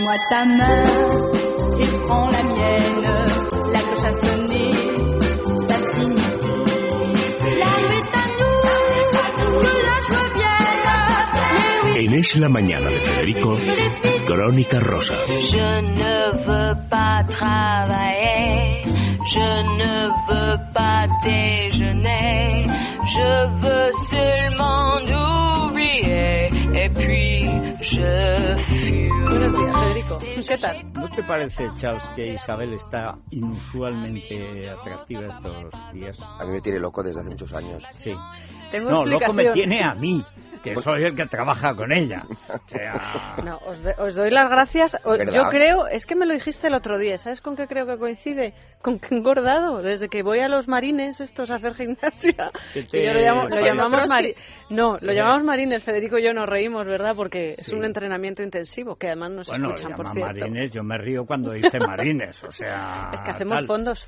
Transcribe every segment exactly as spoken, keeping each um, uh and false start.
Donne-moi ta main et prends la mienne. La cloche a sonné, ça signifie la rue est à nous, que la joie vienne. En Es la Mañana de Federico, Crónica Rosa. Je ne veux pas travailler, je ne veux pas déjeuner, je veux seulement oublier et puis je fume. Federico, ¿qué tal? ¿No te parece, Charles, que Isabel está inusualmente atractiva estos días? A mí me tiene loco desde hace muchos años. Sí. Tengo No, loco me explicación. tiene a mí, que soy el que trabaja con ella. O sea... No, os, de- os doy las gracias. O- ¿Verdad? yo creo, es que me lo dijiste el otro día, ¿sabes con qué creo que coincide? Con que he engordado, desde que voy a los marines estos a hacer gimnasia. Que te- Y yo lo, llamo- lo Haciendo llamamos mari- No, lo Eh. llamamos marines, Federico y yo nos reímos, ¿verdad? Porque es Sí. un entrenamiento intensivo, que además nos Bueno, escuchan, por llama cierto. marines, yo me río cuando dice marines, o sea... Es que hacemos tal. fondos.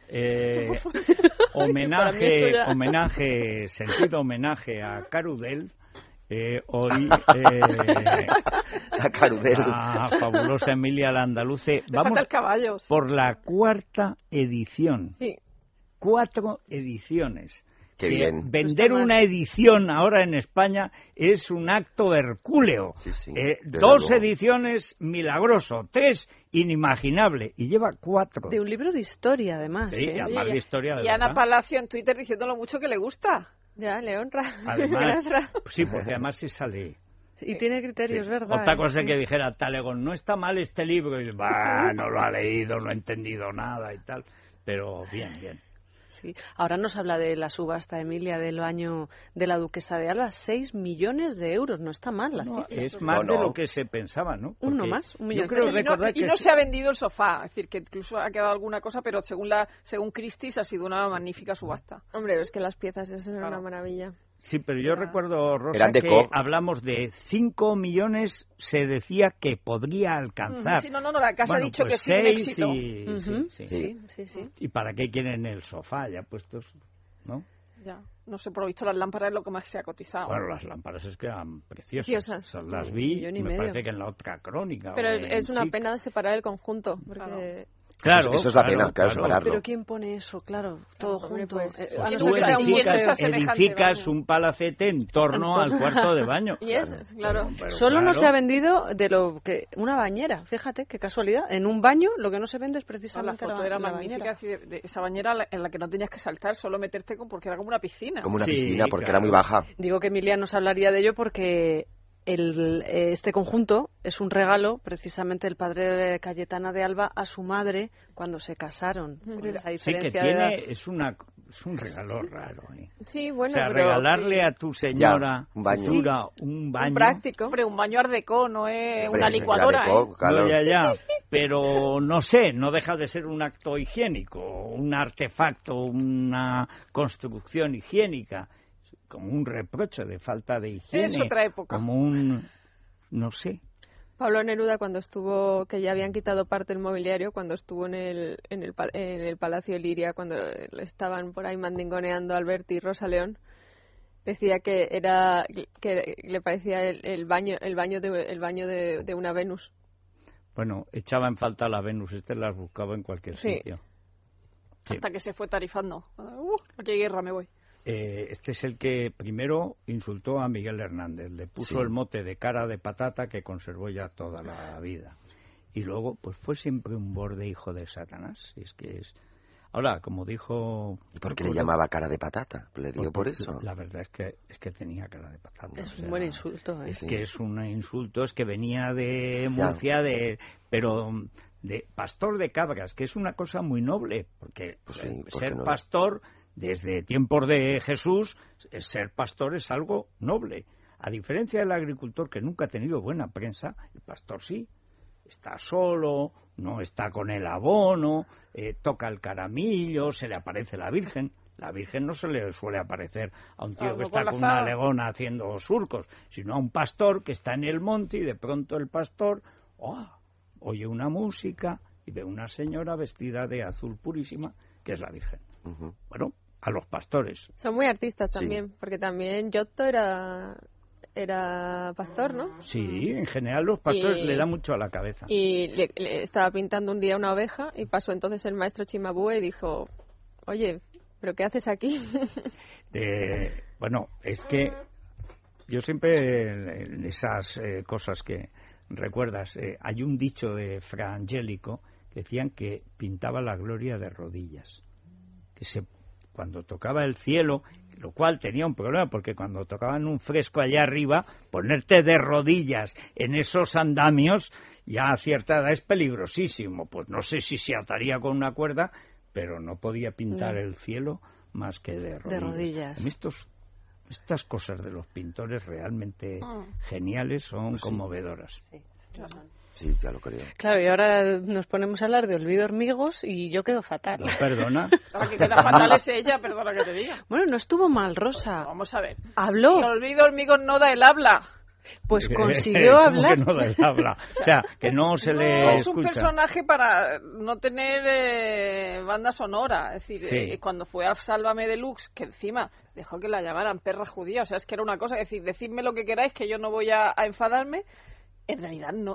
Eh, Para mí homenaje, eso ya- homenaje, sentido homenaje a Carudel. Eh, hoy eh, A Carudel. a fabulosa Emilia Landaluce. Vamos Falta el caballo. por la cuarta edición. Sí. Cuatro ediciones. Qué Que bien. Vender Cuesta más. una edición ahora en España es un acto hercúleo. Sí, sí, Eh, desde dos luego. ediciones, milagroso. Tres, inimaginable. Y lleva cuatro. De un libro de historia, además. Sí, ¿eh? además de historia de Y Ana verdad. Palacio en Twitter diciendo lo mucho que le gusta. Ya, le honra. Además, Le honra. sí, porque además sí sale. Y tiene criterios, Sí. ¿verdad? Otra ¿eh? cosa Sí. que dijera Talegón, no está mal este libro, y bah, no lo ha leído, no ha entendido nada y tal, pero bien, bien. Sí. Ahora nos habla de la subasta, Emilia, del baño de la duquesa de Alba. Seis millones de euros, no está mal la No, cifra. es más No, no. de lo que se pensaba, ¿no? Uno Porque más, un yo millón. creo y no, recordar y que no sí- se ha vendido el sofá. Es decir, que incluso ha quedado alguna cosa, pero según la según Christie's ha sido una magnífica subasta. Hombre, es que las piezas esas eran Claro. una maravilla. Sí, pero yo Era- recuerdo, Rosa, Eran de que co- hablamos de cinco millones, se decía que podría alcanzar. Sí, no, no, no, la casa Bueno, ha dicho pues que sí, un seis éxito. y... Ujú. sí, sí. Sí, sí, sí. ¿Y para qué quieren el sofá ya puestos, no? Ya, no sé, por lo visto las lámparas es lo que más se ha cotizado. Bueno, las lámparas es que eran preciosas. Preciosas. Esas las vi, Millón y me medio. parece que en la otra crónica. Pero o en es una Chic. pena separar el conjunto, porque... Claro. Claro, Eso es la pena, claro, separarlo. Pero ¿quién pone eso? Claro, todo hombre, junto. pues, Eh, pues a no tú ser que sea un edificas- museo. esa semejante edificas baño. un palacete en torno al cuarto de baño. Y es, claro. Pero- pero Solo no claro, se ha vendido de lo que una bañera, fíjate, qué casualidad. En un baño lo que no se vende es La precisamente foto la, era la magnífica, bañera. así de- de esa bañera la- en la que no tenías que saltar, solo meterte con, porque era como una piscina. Como una Sí, piscina, porque claro. era muy baja. Digo que Emilia nos hablaría de ello porque el, eh, este conjunto es un regalo precisamente del padre de Cayetana de Alba a su madre cuando se casaron. Con esa Sí, que diferencia de edad. tiene, es, una, es un regalo raro. ¿eh? Sí, bueno, o sea, pero... regalarle a tu señora Ya, un baño. futura un baño. Un práctico. Hombre, un baño art déco no es Hombre, una la licuadora, deco, ¿eh? claro. No, ya, ya, pero no sé, no deja de ser un acto higiénico, un artefacto, una construcción higiénica, como un reproche de falta de higiene. Es otra época. Como un, no sé. Pablo Neruda, cuando estuvo, que ya habían quitado parte del mobiliario, cuando estuvo en el, en el, pa- en el Palacio Liria, cuando estaban por ahí mandingoneando Alberti y Rosa León, decía que era que le parecía el, el baño el baño de el baño de, de una Venus. Bueno, echaba en falta la Venus, este las buscaba en cualquier Sí. sitio. Sí. Hasta que se fue tarifando. Uh, aquí hay guerra, me voy. Eh, este es el que primero insultó a Miguel Hernández, le puso Sí. el mote de cara de patata que conservó ya toda la vida. Y luego, pues fue siempre un borde hijo de Satanás. Y es que es... Ahora, como dijo... ¿Y por qué le llamaba cara de patata? ¿Le dio Pues, por eso? La verdad es que es que tenía cara de patata. Es o un sea, buen insulto, ¿eh? Es Sí. que es un insulto, es que venía de Ya. Murcia, de pero de pastor de cabras, que es una cosa muy noble, porque Pues sí, eh, ¿por ser qué no? pastor desde tiempos de Jesús, eh, ser pastor es algo noble. A diferencia del agricultor que nunca ha tenido buena prensa, el pastor sí. Está solo, no está con el abono, eh, toca el caramillo, se le aparece la Virgen. La Virgen no se le suele aparecer a un tío Claro, que con está la con una fava. legona haciendo surcos, sino a un pastor que está en el monte y de pronto el pastor oh, oye una música y ve una señora vestida de azul purísima, que es la Virgen. Ujú. Bueno, a los pastores. Son muy artistas Sí. también, porque también Giotto era era pastor, ¿no? Sí, en general los pastores Y- le dan mucho a la cabeza. Y le, le estaba pintando un día una oveja y pasó entonces el maestro Chimabue y dijo, oye, ¿pero qué haces aquí? Eh, bueno, es que yo siempre, en esas eh, cosas que recuerdas, eh, hay un dicho de Fra Angelico que decían que pintaba la gloria de rodillas, que se cuando tocaba el cielo, lo cual tenía un problema, porque cuando tocaban un fresco allá arriba, ponerte de rodillas en esos andamios, ya a cierta edad es peligrosísimo. Pues no sé si se ataría con una cuerda, pero no podía pintar No. el cielo más que de rodillas. De rodillas. A mí estos, estas cosas de los pintores realmente Mm. geniales son Pues sí. conmovedoras. Sí. Sí, ya lo creo. Claro, y ahora nos ponemos a hablar de Olvido Hormigos y yo quedo fatal. ¿Lo perdona? La que queda fatal es ella, perdona que te diga. Bueno, no estuvo mal, Rosa. Vamos a ver. Habló. Si Olvido Hormigos no da el habla. Pues Eh, consiguió ¿cómo hablar. que no da el habla? O sea, que no se le No, es un escucha. personaje para no tener eh, banda sonora. Es decir, Sí. eh, cuando fue a Sálvame Deluxe, que encima dejó que la llamaran perra judía, o sea, es que era una cosa, es decir, decidme lo que queráis, que yo no voy a, a enfadarme. En realidad, no,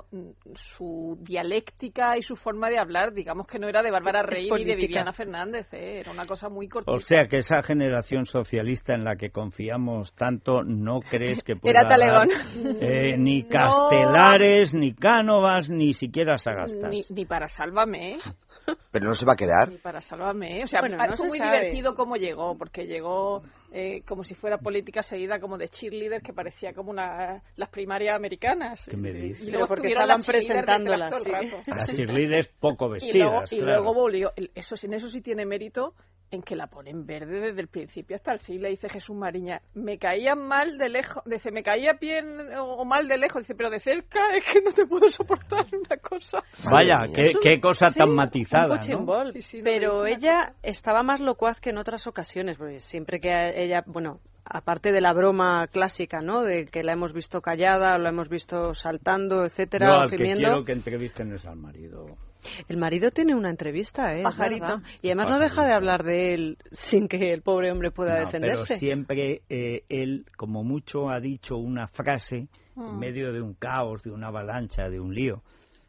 su dialéctica y su forma de hablar, digamos que no era de Bárbara Es Rey ni de política. Viviana Fernández, eh, era una cosa muy cortita. O sea, que esa generación socialista en la que confiamos tanto, ¿no crees que pueda Era Talegón. dar, eh, ni No. Castelares, ni Cánovas, ni siquiera Sagastas? Ni, ni para Sálvame, ¿eh? Pero no se va a quedar. Ni para Sálvame, ¿eh? O sea, Bueno, fue no se muy sabe. divertido cómo llegó, porque llegó eh, como si fuera política seguida como de cheerleader, que parecía como una, las primarias americanas. ¿Qué me dices? Y luego Pero porque estuvieron estaban las cheerleaders presentándolas, detrás todo el sí. rato. Las cheerleaders poco Y luego, vestidas, y claro. luego volvió. Eso, en eso sí tiene mérito, en que la ponen verde desde el principio hasta el fin. Le dice Jesús Mariña, me caía mal de lejos, dice, me caía bien o, o mal de lejos, dice, pero de cerca es que no te puedo soportar una cosa. Vaya, Madre qué, mía. qué cosa Sí, tan un matizada, punching ¿no? ball. Sí, sí, no, Pero le dice ella estaba más locuaz que en otras ocasiones, porque siempre que a- ella, bueno, aparte de la broma clásica, ¿no? De que la hemos visto callada, o la hemos visto saltando, Yo etcétera, o al que gimiendo. quiero que entrevisten es al marido. El marido tiene una entrevista, ¿eh? Es Pajarito. verdad. Y además no deja de hablar de él sin que el pobre hombre pueda No, defenderse. pero siempre eh, él, como mucho, ha dicho una frase Mm. en medio de un caos, de una avalancha, de un lío.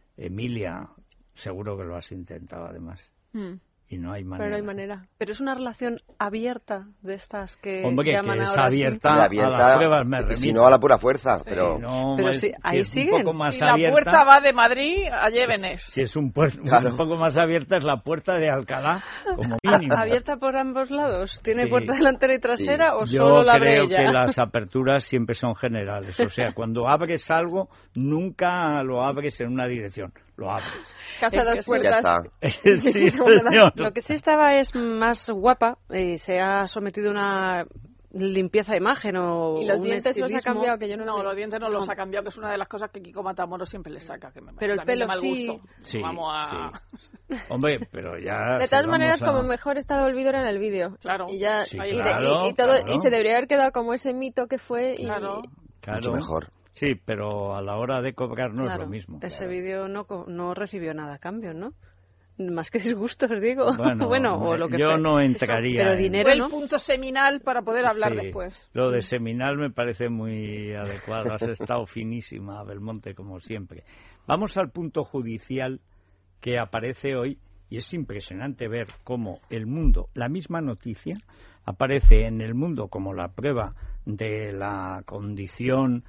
Emilia, seguro que lo has intentado además. Mm, Y no hay manera. pero no hay manera. Pero es una relación abierta de estas que Hombre, llaman que es ahora así. abierta, Y a abierta, las pruebas me y remito. si no a la pura fuerza, pero Si no, Pero es- sí, si ahí es siguen. un poco más Y la abierta, puerta va de Madrid a Llévenes. si es un, puer- Claro. un poco más abierta es la puerta de Alcalá, como mínimo. ¿Abierta por ambos lados? ¿Tiene Sí. puerta delantera y trasera o Yo solo la abre creo ella? que las aperturas siempre son generales. O sea, cuando abres algo, nunca lo abres en una dirección. Lo abres. Casa Es dos que sí, puertas. ya está. Sí, señor. Lo que sí estaba es más guapa, eh, se ha sometido a una limpieza de imagen o Y los un dientes los ha estilismo. cambiado, que yo no, No, lo los vi. dientes no los ha cambiado, que es una de las cosas que Kiko Matamoros siempre le saca. Que me Pero el también de pelo mal sí. gusto. Sí, Vamos a... Hombre, pero ya... De si todas vamos maneras, a- como mejor estaba Olvido era en el vídeo. Claro. Y ya Sí, y, de- claro, y- y todo claro. y se debería haber quedado como ese mito que fue y Claro. Claro. mucho mejor. Sí, pero a la hora de cobrar no Claro, es lo mismo. ese Claro. vídeo no, co- no recibió nada a cambio, ¿no? Más que disgustos, digo. Bueno, o lo que yo fue. no entraría Pero en- dinero, Fue el ¿no? punto seminal para poder hablar Sí, después. Lo de seminal me parece muy adecuado. Has estado finísima, Belmonte, como siempre. Vamos al punto judicial que aparece hoy y es impresionante ver cómo el mundo, la misma noticia, aparece en el mundo como la prueba de la condición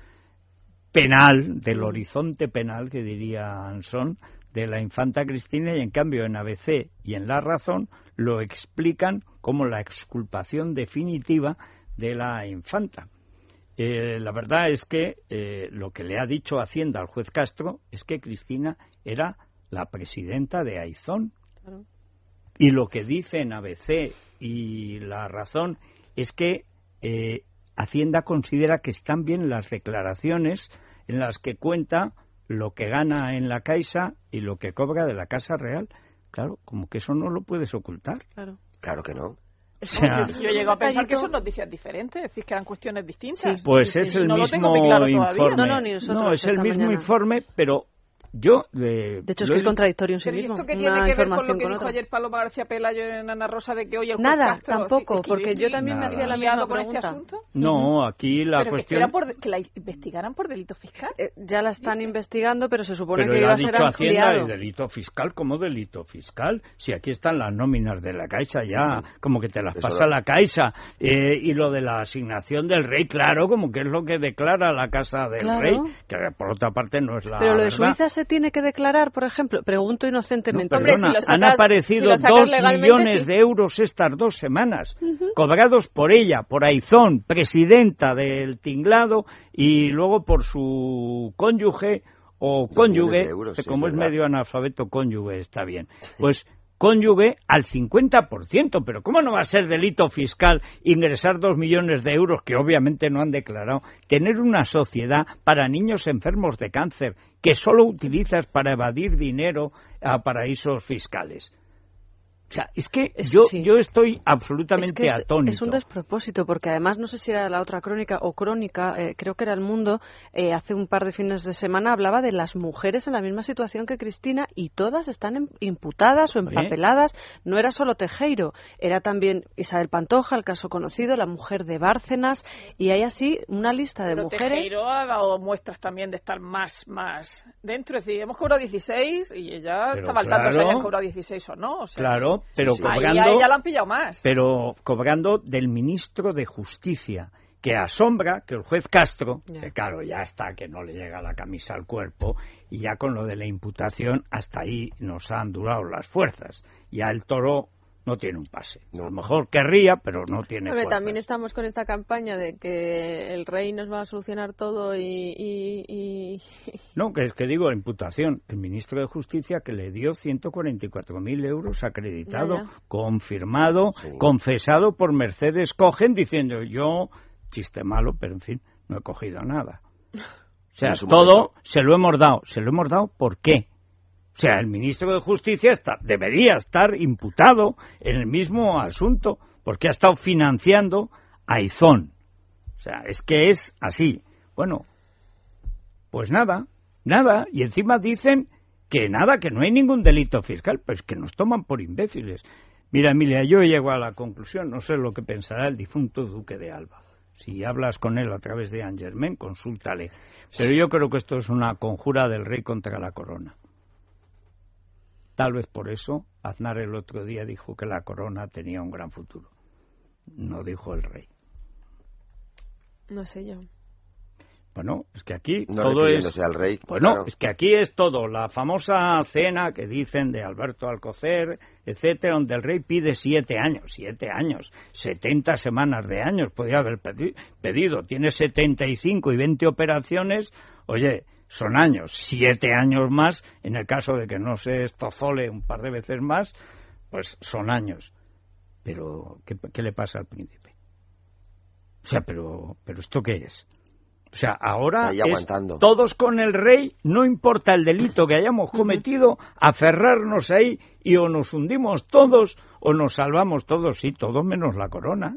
penal, del horizonte penal, que diría Ansón, de la infanta Cristina, y en cambio en A B C y en La Razón lo explican como la exculpación definitiva de la infanta. Eh, la verdad es que eh, lo que le ha dicho Hacienda al juez Castro es que Cristina era la presidenta de Aizón. Claro. Y lo que dice en A B C y La Razón es que eh, Hacienda considera que están bien las declaraciones en las que cuenta lo que gana en la Caixa y lo que cobra de la Casa Real. Claro, como que eso no lo puedes ocultar. Claro. Claro que no. O sea, Yo llego a pensar que detallito. son noticias diferentes, es decir, que eran cuestiones distintas. pues Sí, es sí, el no lo mismo tengo muy claro todavía. informe. No, no, ni nosotros es el esta mismo mañana. informe, pero Yo, de, de hecho, es que es contradictorio en sí Pero ¿y mismo. esto qué una tiene que ver con lo información que con dijo otra. ayer Paloma García Pelayo en Ana Rosa de que hoy el juez Nada, Castro... tampoco, es que porque yo estoy también me Nada. hacía la liado misma con pregunta. este asunto. No, aquí la Pero cuestión... que, era por, que la investigaran por delito fiscal. Eh, ya la están investigando, pero se supone Pero que él iba ha a ser dicho Hacienda ampliado. de delito fiscal. ¿Cómo delito fiscal? Si aquí están las nóminas de la Caixa ya, Sí, sí. como que te las Eso pasa lo- la Caixa. Eh, y lo de la asignación del rey, claro, como que es lo que declara la Casa del Claro. Rey, que por otra parte no es la Pero lo de verdad. Suiza se tiene que declarar, por ejemplo, pregunto No, inocentemente. Hombre, perdona, si lo han sacas- aparecido si lo sacas dos legalmente, millones sí. de euros estas dos semanas, cobrados por ella, por Aizón, presidenta del tinglado, y luego por su cónyuge o Dos cónyuge, millones de euros, que sí, como es es verdad. medio analfabeto, cónyuge está bien. Pues cónyuge al cincuenta por ciento, pero ¿cómo no va a ser delito fiscal ingresar dos millones de euros que obviamente no han declarado? Tener una sociedad para niños enfermos de cáncer que solo utilizas para evadir dinero a paraísos fiscales. O sea, es que Es- yo, sí. yo estoy Es absolutamente que es, atónito. es un despropósito, porque además no sé si era la otra crónica o crónica, eh, creo que era El Mundo, eh, hace un par de fines de semana hablaba de las mujeres en la misma situación que Cristina y todas están em- imputadas o empapeladas. No era solo Tejero, era también Isabel Pantoja, el caso conocido, la mujer de Bárcenas, y hay así una lista de Pero mujeres. Tejero ha dado muestras también de estar más, más dentro. Es decir, hemos cobrado dieciséis y ella Pero estaba al tanto de si claro. habían cobrado dieciséis o no. O sea, Claro, pero sí. ahí cobrando... a ella la han pillado más. pero cobrando del ministro de Justicia, que asombra que el juez Castro, Ya. que claro, ya está, que no le llega la camisa al cuerpo, y ya con lo de la imputación, hasta ahí nos han durado las fuerzas. Ya el toro no tiene un pase. No. A lo mejor querría, pero no tiene Hombre, fuerzas. también estamos con esta campaña de que el rey nos va a solucionar todo y... y, y- No, que es que digo, imputación. El ministro de Justicia que le dio ciento cuarenta y cuatro mil euros acreditado, Ya, ya. confirmado, Sí. confesado por Mercedes Cogen, diciendo yo, chiste malo, pero en fin, no he cogido nada. O sea, En su todo momento. se lo hemos dado. ¿Se lo hemos dado por qué? O sea, el ministro de Justicia está, debería estar imputado en el mismo asunto, porque ha estado financiando a Aizón. O sea, es que es así. Bueno, pues nada, nada. Y encima dicen que nada, que no hay ningún delito fiscal. Pues que nos toman por imbéciles. Mira, Emilia, yo llego a la conclusión, no sé lo que pensará el difunto duque de Alba. Si hablas con él a través de Angermen, consúltale. Pero yo creo que esto es una conjura del rey contra la corona. Tal vez por eso Aznar el otro día dijo que la corona tenía un gran futuro. No dijo el rey. No sé yo. Bueno, es que aquí No todo es... refiriéndose al rey. Bueno, claro. es que aquí es todo. La famosa cena que dicen de Alberto Alcocer, etcétera, donde el rey pide siete años. Siete años. Setenta semanas de años podía haber pedi- pedido. Tiene setenta y cinco y veinte operaciones. Oye, son años. Siete años más, en el caso de que no se estozole un par de veces más, pues son años. Pero, ¿qué, qué le pasa al príncipe? O sea, pero, pero ¿esto qué es? O sea, ahora Ahí es aguantando. todos con el rey, no importa el delito que hayamos cometido, aferrarnos ahí y o nos hundimos todos o nos salvamos todos, sí, todos menos la corona.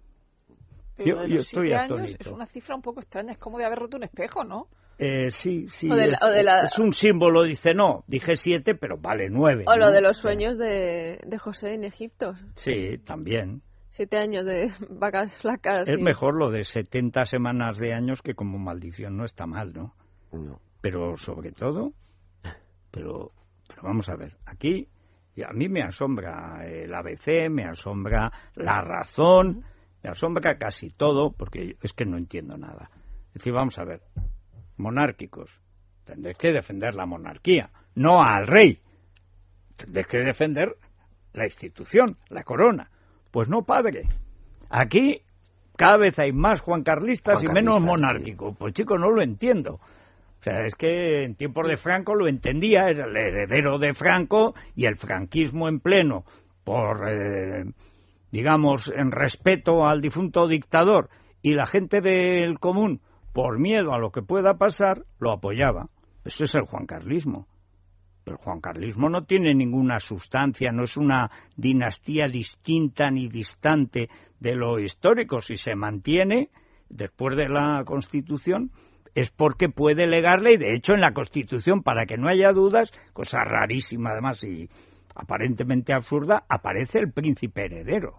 Pero Yo- de yo los estoy siete años atónito. es una cifra un poco extraña. Es como de haber roto un espejo, ¿no? Eh, sí, sí, O de la- es, o de la- es un símbolo, dice no, dije siete, pero vale nueve. O lo ¿no? de los sueños de, de José en Egipto. Sí, también. Siete años de vacas flacas. Es y- mejor lo de setenta semanas de años que como maldición no está mal, ¿no? No. Pero sobre todo, pero, pero vamos a ver, aquí y a mí me asombra el A B C, me asombra La Razón, me asombra casi todo, porque es que no entiendo nada. Es decir, vamos a ver, monárquicos, tendréis que defender la monarquía, no al rey, tendréis que defender la institución, la corona. Pues no, padre, aquí cada vez hay más juancarlistas y menos Juancarlistas, monárquicos. Pues chico, no lo entiendo. O sea, es que en tiempos de Franco lo entendía, era el heredero de Franco y el franquismo en pleno, por, eh, digamos, en respeto al difunto dictador, y la gente del común, por miedo a lo que pueda pasar, lo apoyaba. Eso es el juancarlismo. Pero el juancarlismo no tiene ninguna sustancia, no es una dinastía distinta ni distante de lo histórico. Si se mantiene, después de la Constitución, es porque puede legarle, y de hecho en la Constitución, para que no haya dudas, cosa rarísima además y aparentemente absurda, aparece el príncipe heredero.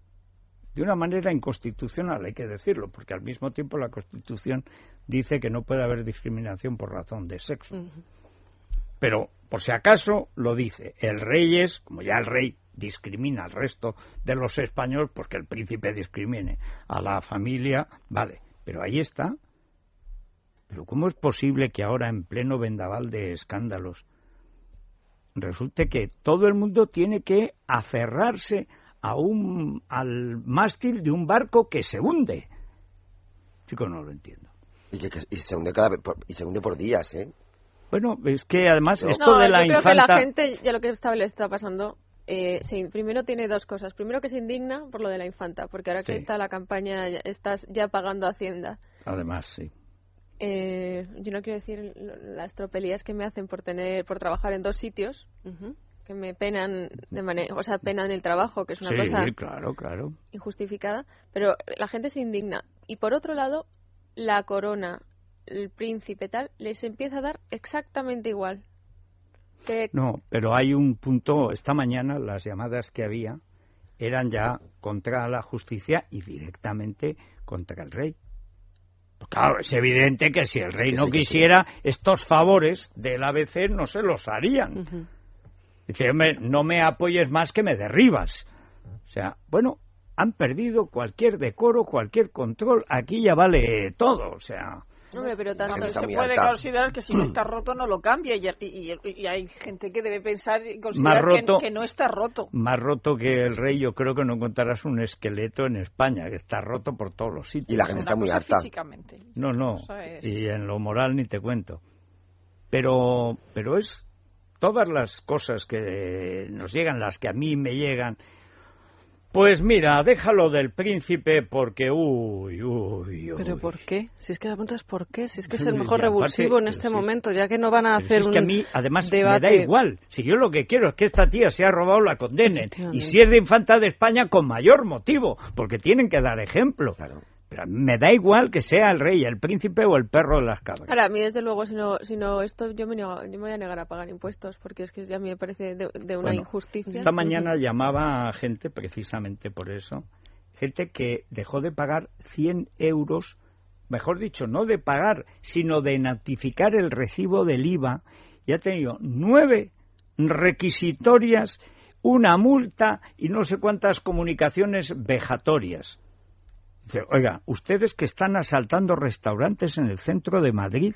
De una manera inconstitucional, hay que decirlo, porque al mismo tiempo la Constitución dice que no puede haber discriminación por razón de sexo. Uh-huh. Pero, por si acaso, lo dice. El rey es, como ya el rey discrimina al resto de los españoles, pues que el príncipe discrimine a la familia, vale. Pero ahí está. Pero ¿cómo es posible que ahora, en pleno vendaval de escándalos, resulte que todo el mundo tiene que aferrarse a un, al mástil de un barco que se hunde? Chicos, no lo entiendo. Y, que, que, y, se hunde cada, por, y se hunde por días, ¿eh? Bueno, es que además no, esto no, de la yo creo infanta... que la gente, ya lo que está, le está pasando, eh, se, primero tiene dos cosas. Primero que se indigna por lo de la infanta, porque ahora que sí. está la campaña, ya, estás ya pagando Hacienda. Además, sí. Eh, yo no quiero decir las tropelías que me hacen por tener, por trabajar en dos sitios, uh-huh. que me penan de manera, o sea, penan el trabajo, que es una sí, cosa claro, claro. injustificada, pero la gente se indigna. Y por otro lado, la corona, el príncipe tal, les empieza a dar exactamente igual. Que... No, pero hay un punto, esta mañana las llamadas que había eran ya contra la justicia y directamente contra el rey. Pues claro, es evidente que si el rey no quisiera, estos favores del A B C no se los harían. Uh-huh. Dice, hombre, no me apoyes más que me derribas. O sea, bueno, han perdido cualquier decoro, cualquier control. Aquí ya vale todo, o sea... Hombre, pero tanto se puede alta. considerar que si no está roto no lo cambia y, y, y hay gente que debe pensar y considerar roto, que, que no está roto. Más roto que el rey, yo creo que no encontrarás un esqueleto en España, que está roto por todos los sitios. Y la gente está muy harta. Físicamente. No, no, es... y en lo moral ni te cuento. Pero, pero es todas las cosas que nos llegan, las que a mí me llegan. Pues mira, déjalo del príncipe porque, uy, uy, uy. ¿Pero por qué? Si es que la pregunta es ¿por qué? Si es que es el mejor revulsivo en este momento, ya que no van a hacer un debate. Es que a mí, además, debate. me da igual. Si yo lo que quiero es que esta tía se ha robado, la condenen. Y si es de infanta de España, con mayor motivo, porque tienen que dar ejemplo. Claro. Pero me da igual que sea el rey, el príncipe o el perro de las cabras. Ahora, a mí, desde luego, si no, si no esto, yo me, niego, yo me voy a negar a pagar impuestos, porque es que ya a mí me parece de, de una bueno, injusticia. Esta mañana llamaba a gente, precisamente por eso, gente que dejó de pagar cien euros, mejor dicho, no de pagar, sino de notificar el recibo del I V A, y ha tenido nueve requisitorias, una multa y no sé cuántas comunicaciones vejatorias. Dice, oiga, ustedes que están asaltando restaurantes en el centro de Madrid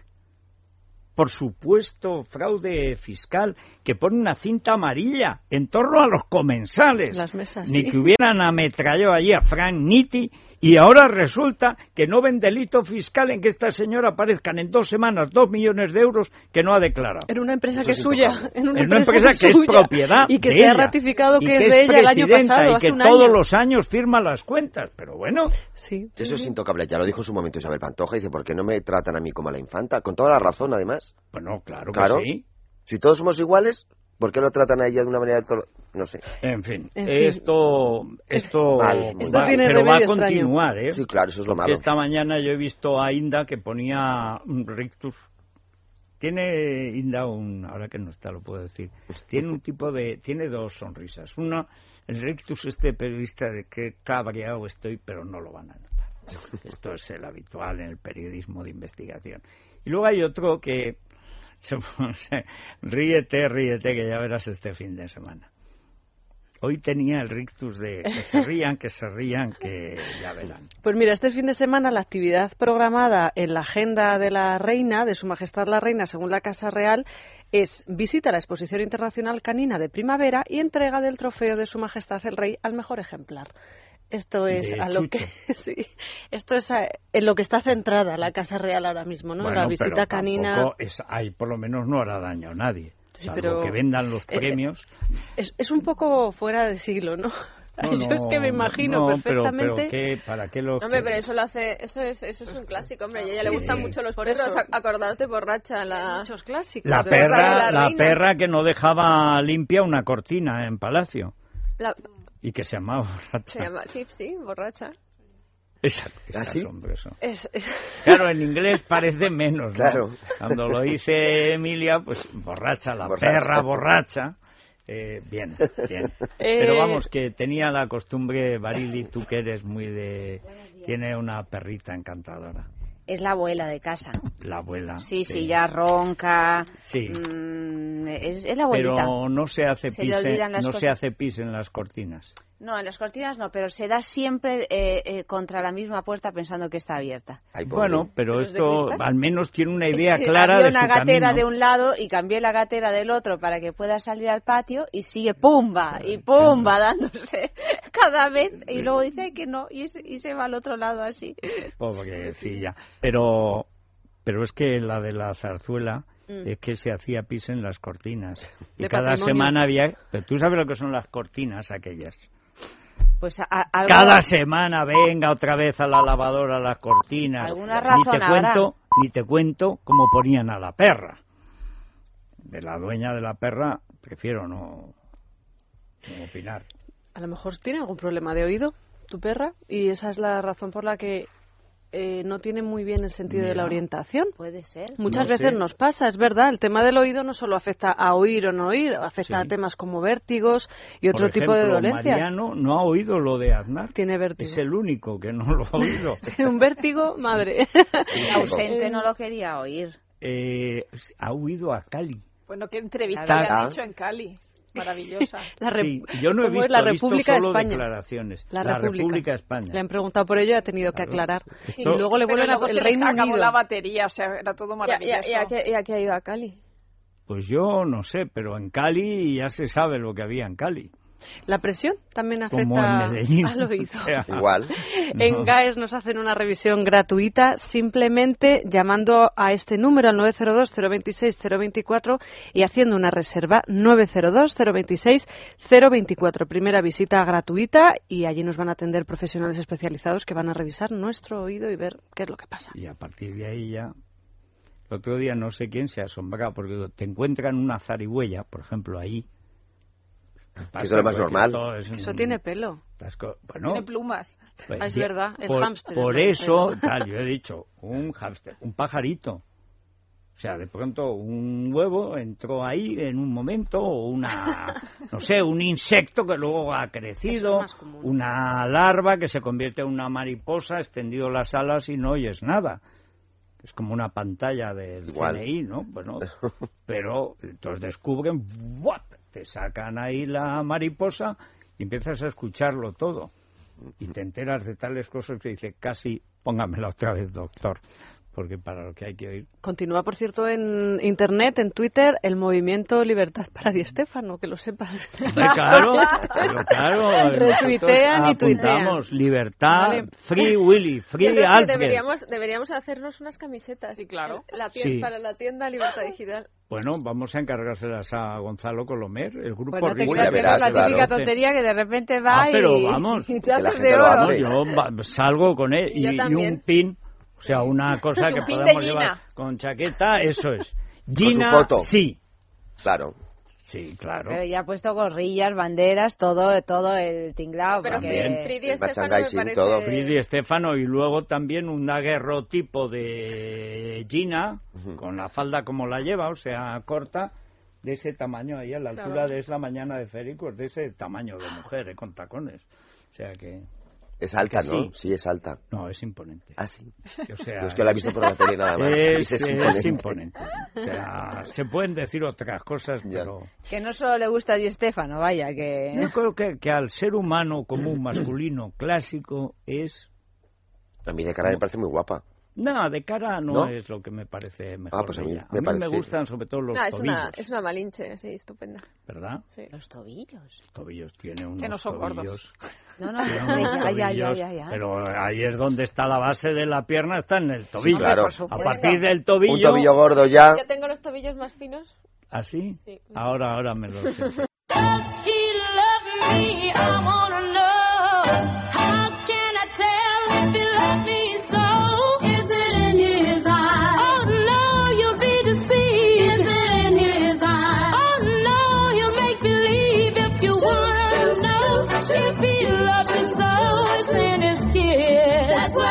por supuesto fraude fiscal, que pone una cinta amarilla en torno a los comensales, las mesas, ni sí. que hubieran ametrallado allí a Frank Nitti, y ahora resulta que no ven delito fiscal en que esta señora aparezcan en dos semanas dos millones de euros que no ha declarado. En una empresa Eso que es suya, en una, en una empresa, empresa que, que es propiedad y que de se ella, ha ratificado que, que es es de ella el año pasado, y hace que un todos año. los años firma las cuentas, pero bueno. Sí. Eso es intocable, ya lo dijo en su momento Isabel Pantoja, dice, ¿por qué no me tratan a mí como a la infanta? Con toda la razón, además. Bueno, claro, claro. que sí. Si todos somos iguales, ¿por qué lo tratan a ella de una manera del todo? No sé. En fin, en fin. esto esto, Mal, esto va, tiene pero va a extraño. continuar, ¿eh? Sí, claro, eso es lo malo. Esta mañana yo he visto a Inda que ponía un rictus. Tiene Inda un, ahora que no está lo puedo decir, tiene un tipo de, tiene dos sonrisas. Una, el rictus este periodista de que cabreado estoy, pero no lo van a notar. Esto es el habitual en el periodismo de investigación. Y luego hay otro que ríete, ríete, que ya verás este fin de semana. Hoy tenía el rictus de que se rían, que se rían, que ya verán. Pues mira, este fin de semana la actividad programada en la agenda de la reina, de Su Majestad la Reina, según la Casa Real, es visita a la Exposición Internacional Canina de Primavera y entrega del trofeo de Su Majestad el Rey al mejor ejemplar. Esto es de a lo Chucho. que sí, esto es a, en lo que está centrada la Casa Real ahora mismo, ¿no? Bueno, la visita pero canina. Es, ahí por lo menos no hará daño a nadie, sí, salvo pero, que vendan los eh, premios. Es, es un poco fuera de siglo, ¿no? No, Yo no, es que me imagino no, perfectamente. Pero, pero ¿qué, ¿para qué lo? Hombre, que... pero eso lo hace, eso es, eso es un clásico, hombre. Y a ella le Sí. gustan mucho los Por perros. eso. Acordaos de Borracha, la. Muchos clásicos. La de perra, la la reina. perra que no dejaba limpia una cortina en Palacio La... y que se llamaba Borracha. Se llama, sí, sí, Borracha. Exacto, ¿Ah, sí? asombroso. Es- es- Claro, en inglés parece menos, ¿no? Claro. Cuando lo dice Emilia, pues borracha, la Borracha. perra borracha. Eh, bien, bien. Eh, Pero vamos, que tenía la costumbre, Barili, tú que eres muy de... Tiene una perrita encantadora, Es la abuela de casa. la abuela. Sí, sí, ya ronca. Sí. Mm, es, es la abuelita. Pero no se hace Se pis, le en, olvidan las no se cosas. hace pis en las cortinas. No, en las cortinas no, pero se da siempre eh, eh, contra la misma puerta pensando que está abierta. Ay, pobre. Bueno, pero ¿Pero es de esto cristal? al menos tiene una idea Es que clara había de su una gatera camino. de un lado y cambié la gatera del otro para que pueda salir al patio y sigue pumba y pumba dándose cada vez y luego dice "Ay, que no" y se, y se va al otro lado así. Pobrecilla. Pero, pero es que la de la zarzuela Mm. es que se hacía pis en las cortinas. Y De cada patrimonio. semana había... Pero tú sabes lo que son las cortinas aquellas. Pues a- a- algo- Cada semana venga otra vez a la lavadora las cortinas. Alguna ni razón te habrá. cuento, ni te cuento cómo ponían a la perra. De la dueña de la perra prefiero no, no opinar. A lo mejor tiene algún problema de oído, tu perra, y esa es la razón por la que eh, no tiene muy bien el sentido de la Mira. orientación. Puede ser. Muchas No veces sé. nos pasa, es verdad, el tema del oído no solo afecta a oír o no oír, afecta Sí. a temas como vértigos y otro Por tipo de ejemplo, dolencias. Mariano no ha oído lo de Aznar. Tiene vértigo. Es el único que no lo ha oído. Un vértigo, madre. El ausente no lo quería oír. Eh, ha huido a Cali. Bueno, qué entrevista Está- le han hecho en Cali. Maravillosa. La rep- Sí, yo no he ¿cómo es? visto, La he visto República de solo España. declaraciones. La La República. República de España. Le han preguntado por ello y ha tenido que Claro. aclarar. Esto- Y luego le Pero vuelven a luego se el le Reino acabó Unido. la batería, o sea, era todo ¿Y a, maravilloso. y a qué, y a qué ha ido a Cali? Pues yo no sé, pero en Cali ya se sabe lo que había en Cali. La presión también Como afecta en Medellín. al oído. O sea, Igual. En no. G A E S nos hacen una revisión gratuita simplemente llamando a este número al nueve cero dos, cero veintiséis, cero veinticuatro y haciendo una reserva nueve cero dos, cero veintiséis, cero veinticuatro. Primera visita gratuita y allí nos van a atender profesionales especializados que van a revisar nuestro oído y ver qué es lo que pasa. Y a partir de ahí ya... El otro día no sé quién se asombraba porque te encuentran una zarigüeya, por ejemplo, ahí. Que es lo más normal. Esto es Eso un- tiene pelo. tasco- Bueno, Tiene plumas. pues, Ah, es ya- verdad, el por, hámster Por es eso, el- tal, yo he dicho, un hámster, un pajarito. O sea, de pronto un huevo entró ahí en un momento, o una, no sé, un insecto que luego ha crecido, Eso es más común. una larva que se convierte en una mariposa, extendido las alas y no oyes nada. Es como una pantalla del Igual. C N I, ¿no? Bueno, pero entonces descubren, ¡buap! Te sacan ahí la mariposa y empiezas a escucharlo todo. Y te enteras de tales cosas que dice, casi, póngamela otra vez, doctor, porque para lo que hay que oír. Continúa, por cierto, en Internet, en Twitter, el movimiento Libertad para Di Stéfano, que lo sepas. Hombre, claro, pero claro, Retuitean y nosotros tuitean. apuntamos libertad, Vale. Free Willy, Yo Free creo que Alfred. deberíamos, deberíamos hacernos unas camisetas. Sí, claro. La tien- Sí. Para la tienda Libertad Digital. Bueno, vamos a encargárselas a Gonzalo Colomer, el grupo Pues no te Rico. Uy, creas ya que no verás, es la claro. típica tontería que de repente va Ah, pero y, vamos, y te que la haces gente de lo oro. hace. Vamos, yo va- salgo con él y, Yo y también. un pin, o sea, una cosa que Un pin de podemos Gina. llevar con chaqueta, eso es. su Gina, foto. sí, Claro. sí, claro. Pero ya ha puesto gorrillas, banderas, todo todo el tinglao. Pero porque- También. Fri- Fridi El Estefano me merchandising, parece... todo. Fridi Estefano y luego también un daguerrotipo de Gina, Ujú. con la falda como la lleva, o sea, corta, de ese tamaño ahí a la altura Claro. de Es la Mañana de Féricos, de ese tamaño de mujer, eh, con tacones. O sea que, Es alta, Que ¿no? sí. Sí, es alta. no, es imponente. Ah, sí. O sea, Yo es que la he visto por la tele nada más. Es, Es es imponente. imponente. O sea, se pueden decir otras cosas, Ya. pero Que no solo le gusta a Di Stéfano, vaya, que... yo creo que, que al ser humano común masculino clásico es... A mí de cara me parece muy guapa. No, de cara no, ¿No? es lo que me parece mejor. pues a de mí ella. me a mí me parece- gustan sobre todo los No, es tobillos, una, es una malinche, sí, estupenda. ¿verdad? Sí. Los tobillos. Los tobillos tiene unos Que no son gordos. tobillos, No, no, tiene ya, unos ya, ya, tobillos, ya, ya. pero ahí es donde está la base de la pierna, está en el tobillo. claro. Por A supuesto. partir del Un tobillo, tobillo gordo ya. Yo tengo los tobillos más finos. ¿así? Sí. Ahora, ahora me lo sé. Does he love me? I wanna know. How can I tell if he loves me so? Is it in his eyes? Oh no, you'll be deceived. Is it in his eyes? Oh no, he'll make believe if you wanna know. If he loves me so, it's in his kiss. That's what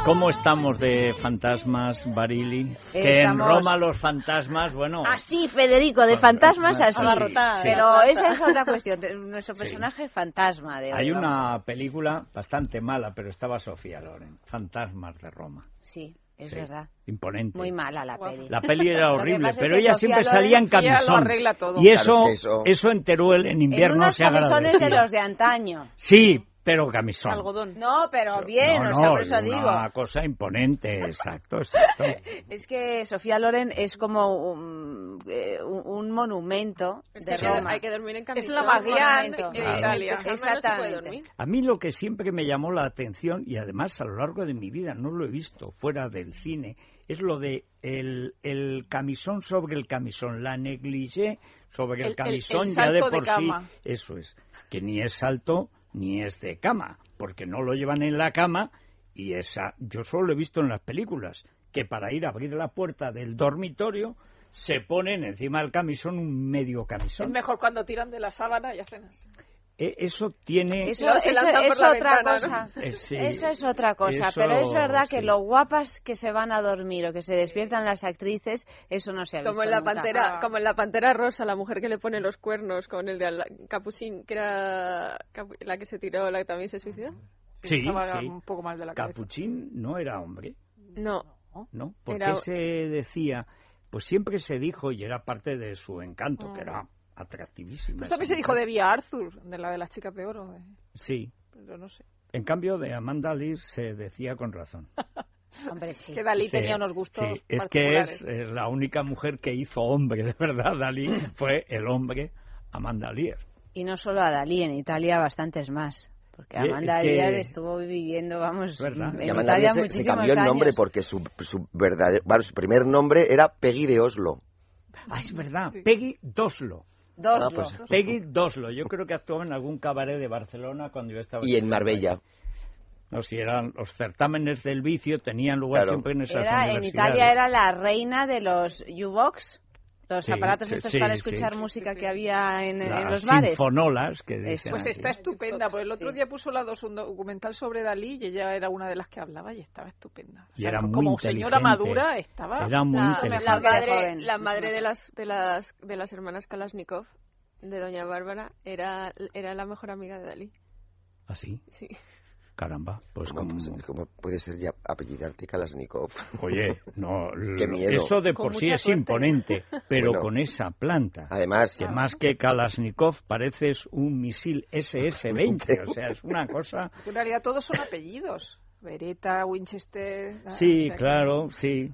¿Cómo estamos de fantasmas, Barili? Que en Estamos- Roma los fantasmas, bueno... Así, Federico, de Bueno, fantasmas sí, así. sí, sí. Pero esa es otra cuestión. de- Nuestro Sí. personaje fantasma de hoy. Hay vamos. una película bastante mala, pero estaba Sofía Loren, Fantasmas de Roma. Sí, es Sí, verdad. Imponente. Muy mala la peli. La peli era Lo que horrible, pasa es pero que ella Sofía siempre Loren salía en ya lo camisón. arregla todo. Y eso, Claro, es que eso... eso- en Teruel en En invierno unos se camisones agradecía. de los de antaño. Sí, pero camisón. Algodón. No, pero So- bien, no, o sea, no, por eso una digo. cosa imponente, exacto, exacto. Es que Sofía Loren es como un, eh, un- un monumento Es de que Roma. hay que dormir en camisón. la Maglian monumento. de En- en Italia. pijama no se puede Exactamente. dormir. A mí lo que siempre me llamó la atención, y además a lo largo de mi vida no lo he visto fuera del cine, es lo de el, el camisón sobre el camisón, la negligé sobre el, El- el- camisón el ya de salto de por cama. sí. Eso es, que ni es salto ni es de cama, porque no lo llevan en la cama, y esa yo solo lo he visto en las películas, que para ir a abrir la puerta del dormitorio se ponen encima del camisón un medio Es camisón. mejor cuando tiran de la sábana y hacen así. E- Eso tiene... Eso, luego se eso lanzan por es la otra ventana, cosa. ¿no? Eh, sí. Eso es otra cosa. Eso, pero es verdad que sí. lo guapas que se van a dormir o que se despiertan las actrices, eso no se ha visto Como en la nunca. pantera, como en la pantera rosa, la mujer que le pone los cuernos con el de al- Capuchin, que era Capu- la que se tiró, la que también se suicidó. Sí, Estaba sí. un poco mal de la cabeza. Capuchín no era hombre, No, ¿no? Porque Era- se decía, pues siempre se dijo, y era parte de su encanto, Mm. que era atractivísima. Pues también esa se dijo mujer. de Vía Arthur, de la de las chicas de oro. eh, Sí, Pero no sé. en cambio de Amanda Lear se decía con razón. Hombre, sí. Que Dalí Sí, tenía unos gustos sí, es que es particulares. eh, la única mujer que hizo hombre, de verdad, Dalí, fue el hombre Amanda Lear. Y no solo a Dalí, en Italia bastantes más. Porque Y es Amanda que- Lear estuvo viviendo, vamos, Es verdad. en Y Amanda Italia Lear se, se muchísimos cambió el nombre años. porque su, su verdadero, bueno, su primer nombre era Peggy de Oslo. Ah, es verdad, Peggy Doslo. Doslo. Ah, pues- Peggy Doslo. Yo creo que actuaba en algún cabaret de Barcelona cuando yo estaba... Y en Marbella. No, si eran los certámenes del vicio, tenían lugar Claro. siempre en esas Era, en universidades. Italia era la reina de los U-Box, los Sí, aparatos sí, estos sí, para sí. escuchar música que había en, en Las los bares. sinfonolas que dicen Pues aquí. está estupenda, porque el otro Sí. día puso la dos un documental sobre Dalí y ella era una de las que hablaba y estaba estupenda. O Y sea, era muy como señora inteligente. madura estaba... Era muy la, inteligente. la Mejor que de madre, joven. la madre de las de las de las hermanas Kalashnikov, de doña Bárbara, era era la mejor amiga de Dalí. Así, Sí. caramba. Pues ¿Cómo, como... cómo puede ser ya apellidarte Kalashnikov? Oye, no, Qué lo- miedo. eso de Con por sí mucha es suerte. imponente, pero Bueno. con esa planta. Además, Que más que Kalashnikov pareces un misil ese ese veinte, o sea, es una cosa... En realidad todos son apellidos. Beretta, Winchester... ah, Sí, o sea que- claro, sí.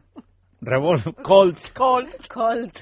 Revol Colt. Colt. Colt.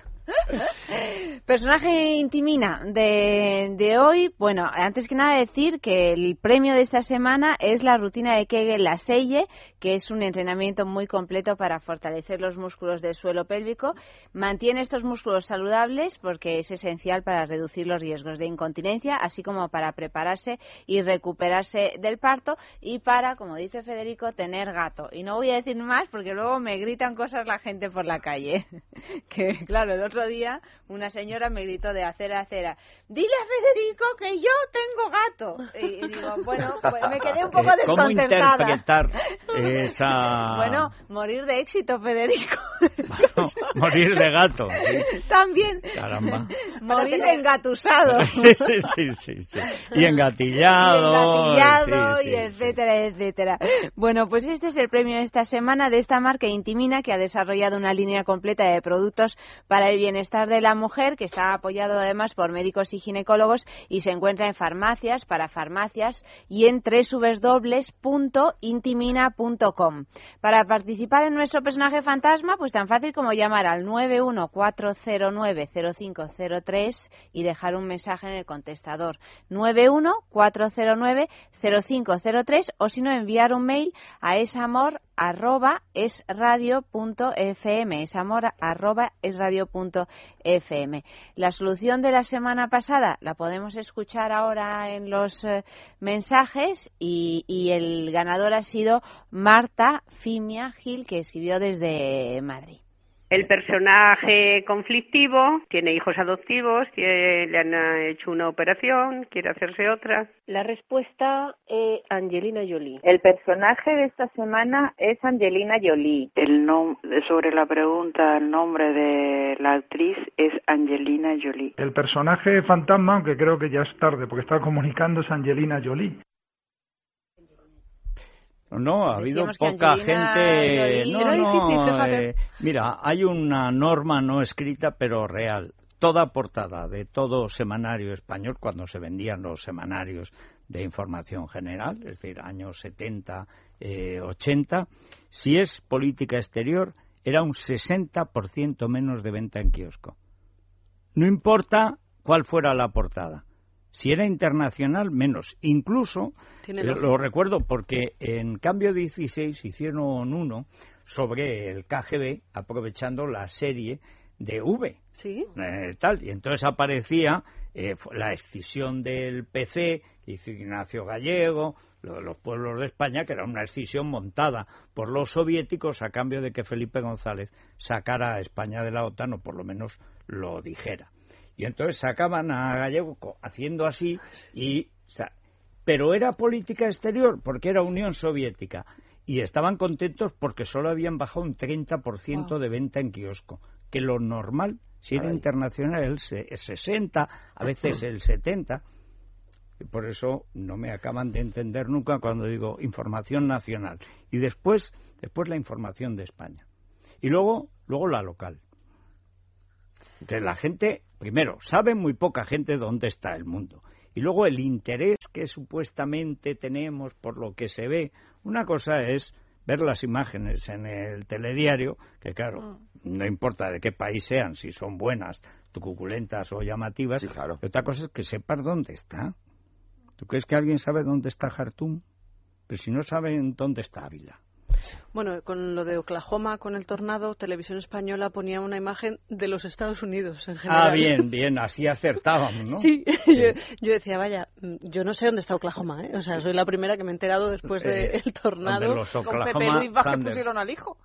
Personaje intimina de, de hoy. Bueno, antes que nada decir que el premio de esta semana es la rutina de Kegel La Selle, que es un entrenamiento muy completo para fortalecer los músculos del suelo pélvico. Mantiene estos músculos saludables porque es esencial para reducir los riesgos de incontinencia, así como para prepararse y recuperarse del parto y para, como dice Federico, tener gato. Y no voy a decir más porque luego me gritan cosas la gente por la calle. Que claro, el otro día una señora me gritó de acera a acera: dile a Federico que yo tengo gato. Y, y digo, bueno, pues me quedé un poco Eh, ¿Cómo desconcertada. interpretar esa... Bueno, morir de éxito, Federico. Bueno, morir de gato. Sí. También. Caramba. Morir engatusado. Sí, sí, sí, sí, sí. Y engatillado. Y engatillado, sí, sí, y sí. etcétera, etcétera. Bueno, pues este es el premio de esta semana de esta marca Intimina, que ha desarrollado una línea completa de productos para el bienestar de la mujer, que está apoyado además por médicos y ginecólogos y se encuentra en farmacias, para farmacias y en doble u doble u doble u punto intimina punto com. Para participar en nuestro personaje fantasma, pues tan fácil como llamar al nueve uno cuatro cero nueve cero cinco cero tres y dejar un mensaje en el contestador nueve uno cuatro cero nueve cero cinco cero tres, o si no enviar un mail a esamor arroba esradio punto fm, esamor arroba esradio punto fm. La solución de la semana pasada la podemos escuchar ahora en los eh, mensajes y, y el ganador ha sido Marta Fimia Gil, que escribió desde Madrid. El personaje conflictivo tiene hijos adoptivos, tiene, le han hecho una operación, quiere hacerse otra. La respuesta es Angelina Jolie. El personaje de esta semana es Angelina Jolie. El nom sobre la pregunta, el nombre de la actriz es Angelina Jolie. El personaje fantasma, aunque creo que ya es tarde porque está comunicando, es Angelina Jolie. No, ha habido Decíamos que poca Angelina gente. Jolie- No, Era no. difícil, fíjate. eh, mira, hay una norma no escrita pero real. Toda portada de todo semanario español, cuando se vendían los semanarios de información general, es decir, años setenta, eh, ochenta, si es política exterior, era un sesenta por ciento menos de venta en kiosco. No importa cuál fuera la portada. Si era internacional, menos. Incluso, eh, lo recuerdo porque en Cambio dieciséis hicieron uno sobre el K G B, aprovechando la serie de V. Sí. Eh, tal, y entonces aparecía eh, la escisión del P C, que hizo Ignacio Gallego, lo de los pueblos de España, que era una escisión montada por los soviéticos a cambio de que Felipe González sacara a España de la OTAN, o por lo menos lo dijera. Y entonces sacaban a Gallego haciendo así, y, o sea, pero era política exterior porque era Unión Soviética. Y estaban contentos porque solo habían bajado un treinta por ciento wow. de venta en kiosco. Que lo normal, si era Ay. internacional, el sesenta, a veces el setenta. Y por eso no me acaban de entender nunca cuando digo información nacional. Y después, después la información de España. Y luego, luego la local. Entonces la gente, primero, sabe muy poca gente dónde está el mundo. Y luego el interés que supuestamente tenemos por lo que se ve. Una cosa es ver las imágenes en el telediario, que claro, no importa de qué país sean, si son buenas, truculentas o llamativas. Sí, claro. Otra cosa es que sepas dónde está. ¿Tú crees que alguien sabe dónde está Jartum? Pero si no saben dónde está Ávila. Bueno, con lo de Oklahoma, con el tornado, Televisión Española ponía una imagen de los Estados Unidos en general. Ah, bien, bien, así acertábamos, ¿no? Sí, sí. Yo, yo decía, vaya, yo no sé dónde está Oklahoma, ¿eh? O sea, soy la primera que me he enterado después del eh, tornado. Los con Pepe Luis Vázquez pusieron al hijo.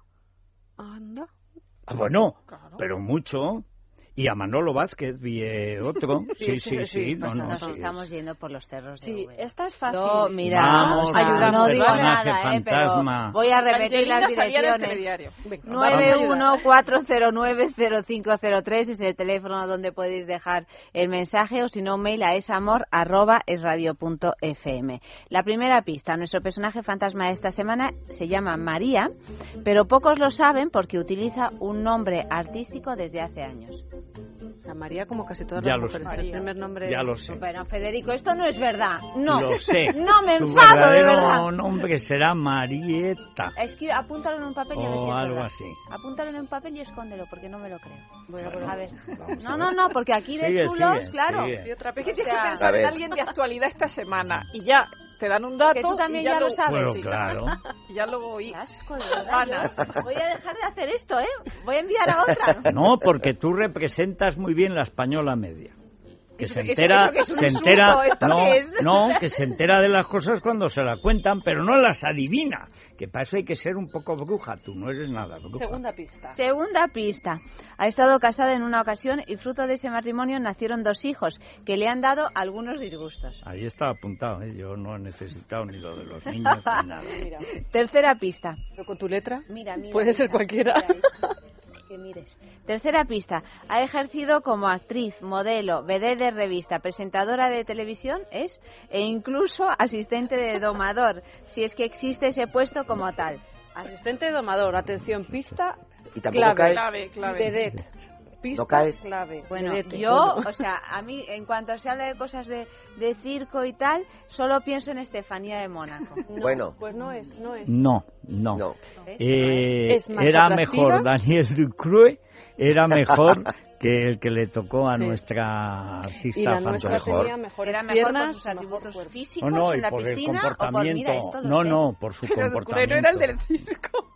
Anda. Ah, bueno, claro. Pero mucho. Y a Manolo Vázquez vi otro. Sí, sí, sí. sí, sí. Pues no, no, nos sí, estamos es. yendo por los cerros de Sí, Úbeda. esta es fácil. Yo, mira, Vamos, ayuda, no digo personaje nada, eh, pero fantasma. voy a repetir las direcciones. nueve uno cuatro cero nueve cero cinco cero tres es el teléfono donde podéis dejar el mensaje, o si no, mail a esamor arroba esradio punto fm. La primera pista, nuestro personaje fantasma de esta semana se llama María, pero pocos lo saben porque utiliza un nombre artístico desde hace años. La María, como casi todas ya las mujeres, sé. el primer nombre. Ya lo sé. Bueno, Federico, esto no es verdad. No, lo sé. No me Su enfado, de verdad. verdadero nombre será Marieta. Escribe, apúntalo en un papel y a ver si O es algo verdad. así. Apúntalo en un papel y escóndelo, porque no me lo creo. Voy a, Bueno, a ver. vamos No, a no, ver. no, porque aquí de Sigue, chulos, sigue, claro. sigue. Y otra vez que O tienes sea, que pensar en alguien de actualidad esta semana. Y ya, te dan un dato. Que tú también y ya, ya lo sabes. Bueno, sí. claro. Y ya luego oí. Qué asco, de verdad. Yo voy a dejar de hacer esto, ¿eh? Voy a enviar a otra. No, porque tú representas muy bien la española media. Que Eso- se eso- entera, eso que es un se insulto, entera, ¿esto no, qué es? no, que se entera de las cosas cuando se las cuentan, pero no las adivina. Que para eso hay que ser un poco bruja. Tú no eres nada bruja. Segunda pista. Segunda pista. Ha estado casada en una ocasión y fruto de ese matrimonio nacieron dos hijos que le han dado algunos disgustos. Ahí está apuntado, ¿eh? Yo no he necesitado ni lo de los niños ni nada. Mira, Tercera pista. pero con tu letra Mira, mira. puede ser mira, cualquiera. mira ahí. Que mires. Tercera pista. Ha ejercido como actriz, modelo, vedette de revista, presentadora de televisión, es, e incluso asistente de domador, si es que existe ese puesto como tal. Asistente de domador, atención, pista Y tampoco clave. caes. Clave, clave. Vedette. Pista No caes. clave. Bueno, vedette. yo, Bueno. o sea, a mí, en cuanto se habla de cosas de, de circo y tal, solo pienso en Estefanía de Mónaco. No, Bueno. Pues no es, no es. No, no. No. ¿Ves? Eh, Es más era atractiva. mejor Daniel Ducreux, era mejor que el que le tocó a Sí. nuestra Y artista la nuestra fantasma. mejor. tenía mejores Era mejor por piernas, sus mejor atributos cuerpo. físicos No, no, en y la por el piscina o por, comportamiento. mira, esto lo No, sé. no, por su Pero comportamiento. Ducreux no era el del circo.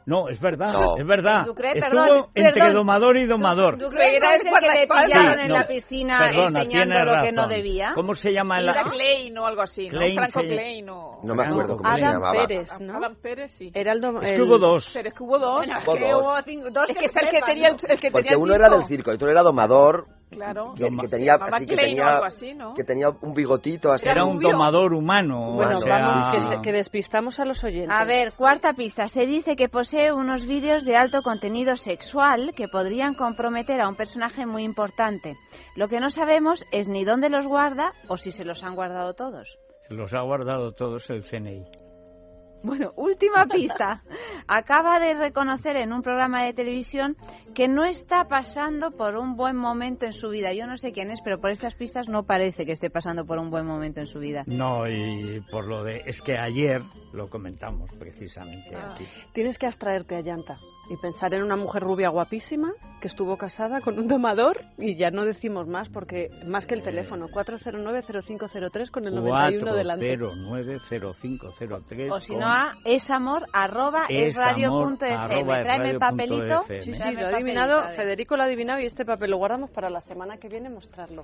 No, es verdad, No. es verdad. Ducré, Estuvo perdón, entre perdón. domador y domador. ¿Ducré no es el que le pillaron en no, la piscina perdona, enseñando tienes lo que no razón. debía? ¿Cómo se llama el Era Klein o algo así, ¿no? Klein Franco se- Klein o... No me acuerdo cómo se Adam llamaba. Pérez, ¿no? Adam Pérez, sí. Era el dom- Es que el- hubo dos. Pero es que hubo dos. Hubo es que dos. hubo cinco- dos Es que que es el que sepan, tenía el, ¿no? el que Porque tenía el uno era del circo. circo y otro era domador. Claro. Que, Doma- que Se tenía llamaba así que Klein o tenía algo así, ¿no? que tenía un bigotito así. Era un rubio. domador humano. Bueno, o sea... vamos, que, se- que despistamos a los oyentes. A ver, cuarta pista. Se dice que posee unos vídeos de alto contenido sexual que podrían comprometer a un personaje muy importante. Lo que no sabemos es ni dónde los guarda o si se los han guardado todos. Se los ha guardado todos el C N I. Bueno, última pista. Acaba de reconocer en un programa de televisión que no está pasando por un buen momento en su vida. Yo no sé quién es, pero por estas pistas no parece que esté pasando por un buen momento en su vida. No, y por lo de... Es que ayer lo comentamos precisamente Ah. aquí. Tienes que abstraerte a Llanta y pensar en una mujer rubia guapísima que estuvo casada con un domador y ya no decimos más porque más que el teléfono cuatro cero nueve cero cinco cero tres con el noventa y uno delante. cuatro cero nueve cero cinco cero tres O si no a esamor arroba esradio punto f m. arroba Tráeme el esradio punto papelito. f m. Sí, sí, Tráeme lo ha el adivinado, papelito, a ver. Federico lo ha adivinado y este papel lo guardamos para la semana que viene mostrarlo.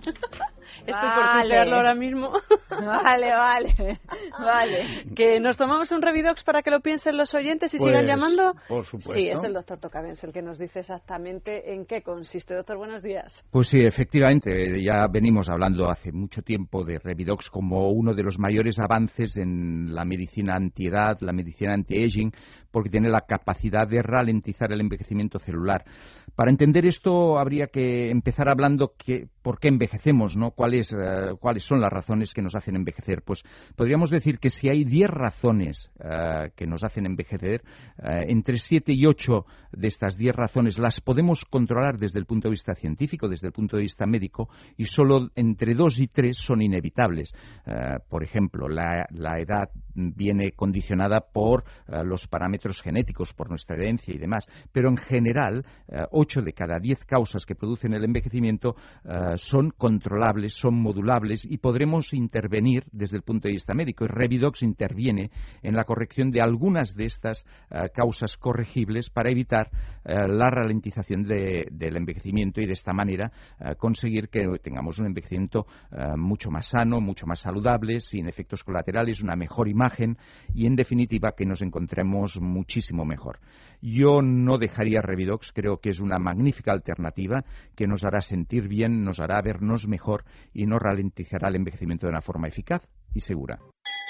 Estoy por Vale. tuitearlo ahora mismo. Vale, vale, vale. Que nos tomamos un Revidox para que lo piensen los oyentes y Pues, sigan llamando. por supuesto. Sí, es el doctor Tocavens el que nos dice exactamente en qué consiste. Doctor, buenos días. Pues sí, efectivamente, ya venimos hablando hace mucho tiempo de Revidox como uno de los mayores avances en la medicina antiedad, la medicina anti-aging, porque tiene la capacidad de ralentizar el envejecimiento celular. Para entender esto habría que empezar hablando que por qué envejecemos, ¿no? ¿Cuáles, eh, cuáles son las razones que nos hacen envejecer? Pues podríamos decir que si hay diez razones eh, que nos hacen envejecer, eh, entre siete y ocho de estas diez razones las podemos controlar desde el punto de vista científico, desde el punto de vista médico, y solo entre dos y tres son inevitables. Eh, por ejemplo, la, la edad viene condicionada por eh, los parámetros genéticos, por nuestra herencia y demás, pero en general, eh, ocho de cada diez causas que producen el envejecimiento eh, son controlables, son modulables y podremos intervenir desde el punto de vista médico. Y Revidox interviene en la corrección de algunas de estas eh, causas corregibles para evitar eh, la ralentización de, del envejecimiento y de esta manera eh, conseguir que tengamos un envejecimiento eh, mucho más sano, mucho más saludable, sin efectos colaterales, una mejor imagen y, en definitiva, que nos encontremos muchísimo mejor. Yo no dejaría Revidox, creo que es una magnífica alternativa que nos hará sentir bien, nos hará vernos mejor y nos ralentizará el envejecimiento de una forma eficaz y segura.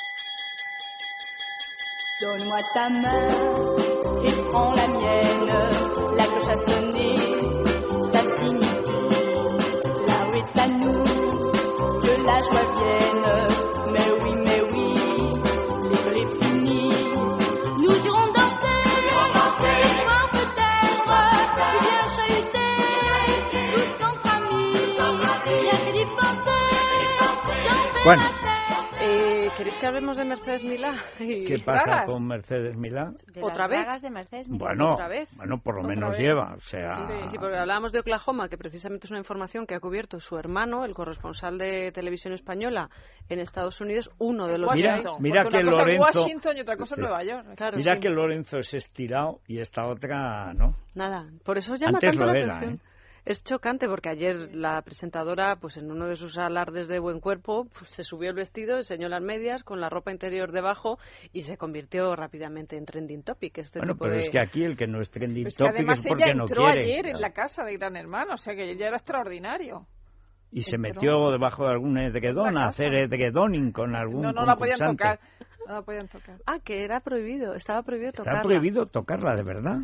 Donne-moi ta main et prends la mienne. La cloche a sonné, ça signifie la rue est à nous, que la joie vienne. Mais oui, mais oui, l'école est finie. Nous irons danser, ce soir peut-être, ou bien chahuter, tous entre amis. Bien que d'y penser, j'en perds Bueno. la tête. Eh, ¿Queréis que hablemos de Mercedes Milá? y ¿Qué pasa bragas? con Mercedes Milá? De ¿Otra las vez? bragas de Mercedes Milá. Bueno, ¿Otra vez? bueno, por lo ¿Otra menos vez? lleva, o sea... Sí, sí, porque hablábamos de Oklahoma, que precisamente es una información que ha cubierto su hermano, el corresponsal de televisión española en Estados Unidos, uno de los... Mira, Washington, mira porque que una cosa es Lorenzo... Washington y otra cosa es Sí. Nueva York. Claro, Mira sí. que Lorenzo es estirado y esta otra no. Nada, por eso llama Antes tanto lo la era, atención. ¿eh? Es chocante porque ayer la presentadora, pues en uno de sus alardes de buen cuerpo, pues, se subió el vestido, enseñó las medias con la ropa interior debajo y se convirtió rápidamente en trending topic. Este Bueno, tipo pero de... es que aquí el que no es trending Pues que topic además es ella porque no entró quiere. ayer en la casa de Gran Hermano, o sea que ya era extraordinario. Y se entró. metió debajo de algún edredón En la a hacer casa. edredoning con algún No, no la podían concursante. tocar. No la podían tocar. Ah, que era prohibido, estaba prohibido Está tocarla. prohibido tocarla, de verdad.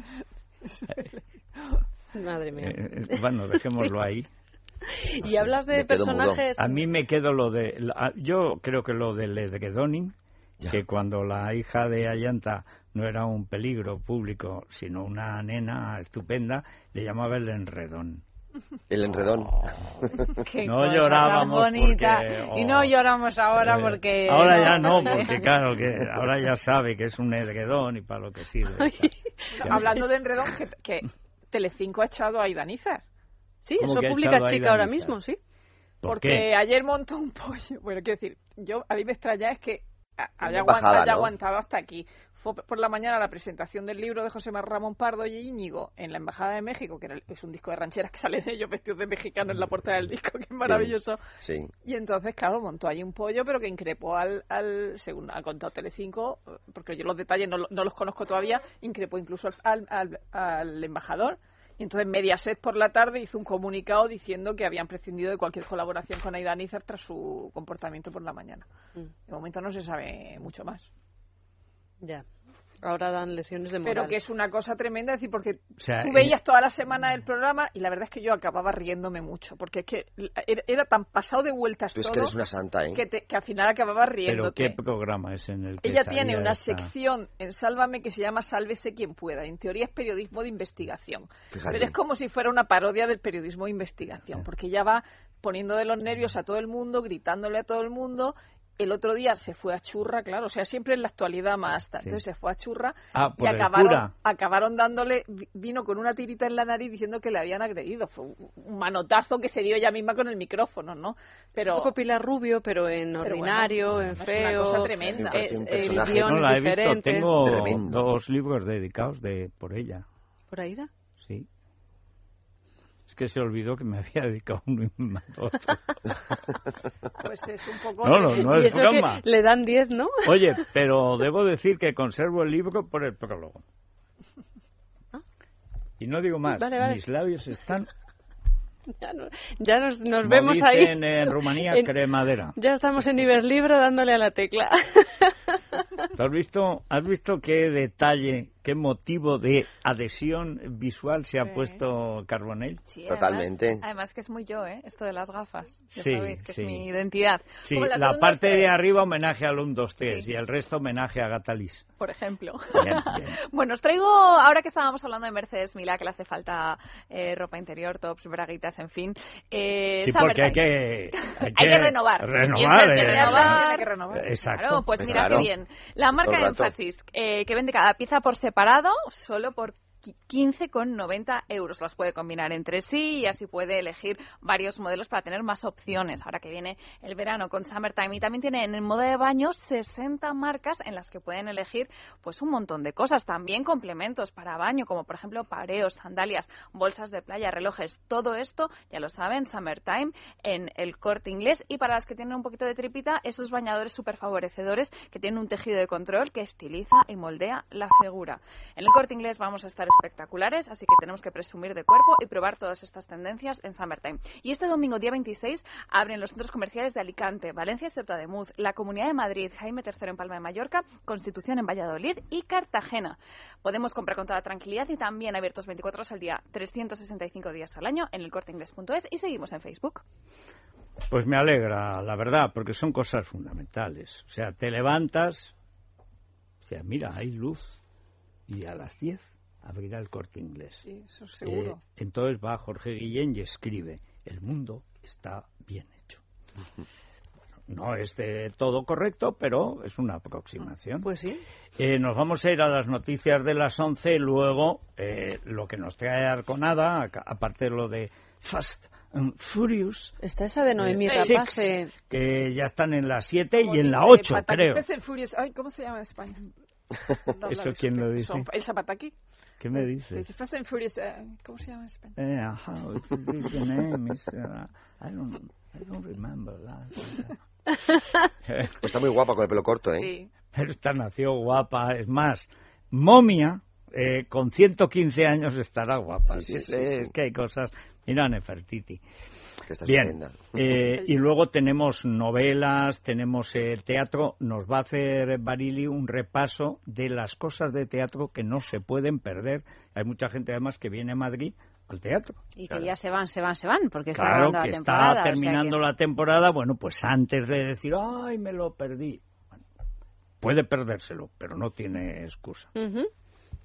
Madre mía. Eh, eh, bueno, dejémoslo ahí. Y sé, hablas de me quedo personajes... A mí me quedo lo de... la- Yo creo que lo del edredoning, Ya. que cuando la hija de Ayanta no era un peligro público, sino una nena estupenda, le llamaba el enredón. El enredón. Qué No cosa llorábamos tan bonita. porque, Y oh, no lloramos ahora Eh, porque... Ahora ya no, porque claro, que ahora ya sabe que es un edredón y para lo que sirve. Ya. Hablando de enredón, que, que Telecinco ha echado a Idanizar. Sí, ¿Cómo eso que ha publica echado a Chica ahora Idanizar? mismo, sí. ¿Por Porque qué? ayer montó un pollo. Bueno, quiero decir, yo a mí me extraña es que haya, aguantado, haya ¿no? aguantado hasta aquí. Fue por la mañana la presentación del libro de José Ramón Pardo y Íñigo en la Embajada de México, que era, es un disco de rancheras que salen ellos vestidos de mexicanos en la portada del disco, que es maravilloso. Sí, sí. Y entonces, claro, montó ahí un pollo, pero que increpó al, al según ha contado Telecinco, porque yo los detalles no, no los conozco todavía, increpó incluso al, al, al embajador. Y entonces Mediaset por la tarde hizo un comunicado diciendo que habían prescindido de cualquier colaboración con Aida Nízar tras su comportamiento por la mañana. Mm. De momento no se sabe mucho más. Ya. Ahora dan lecciones de moral. Pero que es una cosa tremenda, es decir, porque o sea, tú veías eh... toda la semana el programa y la verdad es que yo acababa riéndome mucho, porque es que era, era tan pasado de vueltas tú todo. Es que eres una santa, ¿eh? Que, te, que al final acababa riéndote. ¿Pero qué programa es en el que Ella tiene una esta... sección en Sálvame que se llama Sálvese quien pueda. En teoría es periodismo de investigación. Fíjate. Pero es como si fuera una parodia del periodismo de investigación, sí. Porque ella va poniendo de los nervios a todo el mundo, gritándole a todo el mundo. El otro día se fue a Churra, claro, o sea, siempre en la actualidad más hasta. Sí. Entonces se fue a Churra ah, y acabaron, acabaron dándole, vino con una tirita en la nariz diciendo que le habían agredido. Fue un manotazo que se dio ella misma con el micrófono, ¿no? Pero, un poco Pilar Rubio, pero en pero ordinario, bueno, en feo. Es una cosa tremenda. Es, es el guión no, la he diferente. visto, tengo tremendo. Dos libros dedicados de por ella. ¿Por Aida? Sí. Es que se olvidó que me había dedicado uno y me mató otro. Pues es un poco... No, no, no y es eso broma. Que le dan diez, ¿no? Oye, pero debo decir que conservo el libro por el prólogo. ¿Ah? Y no digo más, vale, vale. mis labios están... Ya, no, ya nos, nos Como vemos dicen ahí. en Rumanía, en, cremadera. Ya estamos en Iberlibro dándole a la tecla. ¿Has visto, has visto qué detalle, qué motivo de adhesión visual se ha sí. puesto Carbonell? Sí, totalmente. Además, además que es muy yo, ¿eh? Esto de las gafas. Ya sí, sabéis que sí. es mi identidad. Sí, la, la parte de arriba homenaje al uno, dos, tres sí. y el resto homenaje a Gatalis. Por ejemplo. Bien, bien. Bueno, os traigo, ahora que estábamos hablando de Mercedes Milá, que le hace falta eh, ropa interior, tops, braguitas, en fin. Eh, sí, porque hay que, hay, hay que renovar. Renovar, eh. renovar. Hay que renovar. Exacto. Claro, pues mira claro. qué bien. La marca Énfasis, eh, que vende cada pieza por separado, solo por quince con noventa euros. Las puede combinar entre sí y así puede elegir varios modelos para tener más opciones. Ahora que viene el verano con Summertime. Y también tiene en el modo de baño sesenta marcas en las que pueden elegir pues un montón de cosas. También complementos para baño, como por ejemplo pareos, sandalias, bolsas de playa, relojes. Todo esto, ya lo saben, Summertime en el Corte Inglés. Y para las que tienen un poquito de tripita, esos bañadores súper favorecedores que tienen un tejido de control que estiliza y moldea la figura. En el Corte Inglés vamos a estar espectaculares, así que tenemos que presumir de cuerpo y probar todas estas tendencias en Summertime. Y este domingo, día veintiséis, abren los centros comerciales de Alicante, Valencia y Ceuta de Muz, la Comunidad de Madrid, Jaime tercero en Palma de Mallorca, Constitución en Valladolid y Cartagena. Podemos comprar con toda tranquilidad y también abiertos veinticuatro horas al día, trescientos sesenta y cinco días al año en el corte inglés punto es y seguimos en Facebook. Pues me alegra, la verdad, porque son cosas fundamentales. O sea, te levantas, o sea, mira, hay luz y a las diez abrirá el Corte Inglés. Sí, eso seguro. Eh, entonces va Jorge Guillén y escribe, el mundo está bien hecho. Uh-huh. Bueno, no es de todo correcto, pero es una aproximación. Pues sí. Eh, nos vamos a ir a las noticias de las once, luego eh, lo que nos trae Arconada, aparte de lo de Fast and Furious. Está esa de Noemí eh, Rapace. Six, que ya están en la siete y en la ocho, creo. Fast and Furious. Ay, ¿cómo se llama en España? ¿Eso quién lo dice? El Zapataki. ¿Qué me dices? Fast and Furious, uh, ¿cómo se llama en España? Eh, ajá, the name is, uh, I don't, I don't remember that. Está muy guapa con el pelo corto, ¿eh? Sí. Pero esta nació guapa, es más, Momia, eh, con ciento quince años estará guapa. Sí, sí, es, sí, es sí. que hay cosas, mira Nefertiti. Bien, eh, y luego tenemos novelas, tenemos eh, teatro. Nos va a hacer Barili un repaso de las cosas de teatro que no se pueden perder. Hay mucha gente además que viene a Madrid al teatro. Y que claro. ya se van, se van, se van, porque está claro, acabando que la temporada. está terminando o sea que... la temporada, bueno, pues antes de decir, ay, me lo perdí. Bueno, puede perdérselo, pero no tiene excusa. Uh-huh.